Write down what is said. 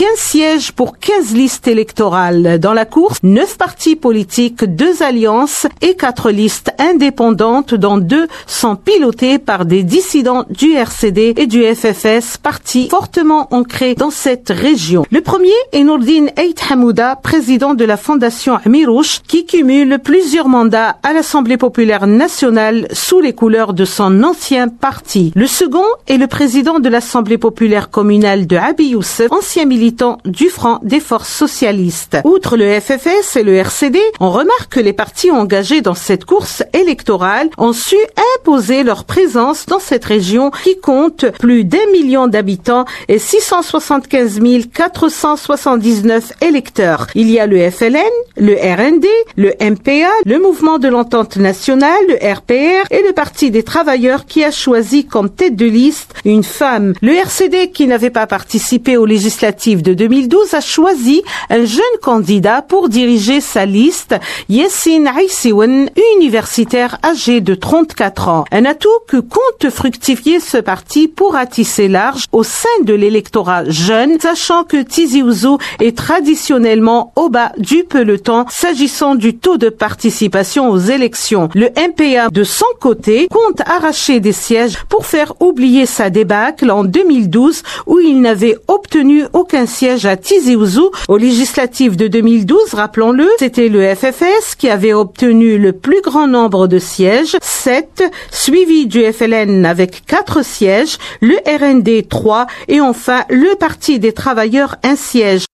15 sièges pour 15 listes électorales. Dans la course, 9 partis politiques, 2 alliances et 4 listes indépendantes, dont 2 sont pilotées par des dissidents du RCD et du FFS, partis fortement ancrés dans cette région. Le premier est Nourdine Ait Hamouda, président de la Fondation Amirouche, qui cumule plusieurs mandats à l'Assemblée populaire nationale sous les couleurs de son ancien parti. Le second est le président de l'Assemblée populaire communale de Abi Youssef, ancien militant du Front des forces socialistes. Outre le FFS et le RCD, on remarque que les partis engagés dans cette course électorale ont su imposer leur présence dans cette région qui compte plus d'1 million d'habitants et 675 479 électeurs. Il y a le FLN, le RND, le MPA, le Mouvement de l'Entente nationale, le RPR et le Parti des travailleurs qui a choisi comme tête de liste une femme. Le RCD, qui n'avait pas participé aux législatives de 2012, a choisi un jeune candidat pour diriger sa liste, Yassine Aïssiwen, universitaire âgé de 34 ans. Un atout que compte fructifier ce parti pour ratisser large au sein de l'électorat jeune, sachant que Tizi Ouzou est traditionnellement au bas du peloton s'agissant du taux de participation aux élections. Le MPA, de son côté, compte arracher des sièges pour faire oublier sa débâcle en 2012 où il n'avait obtenu aucun siège à Tizi Ouzou. Aux législatives de 2012, rappelons-le, c'était le FFS qui avait obtenu le plus grand nombre de sièges, 7, suivi du FLN avec 4 sièges, le RND 3 et enfin le Parti des travailleurs 1 siège.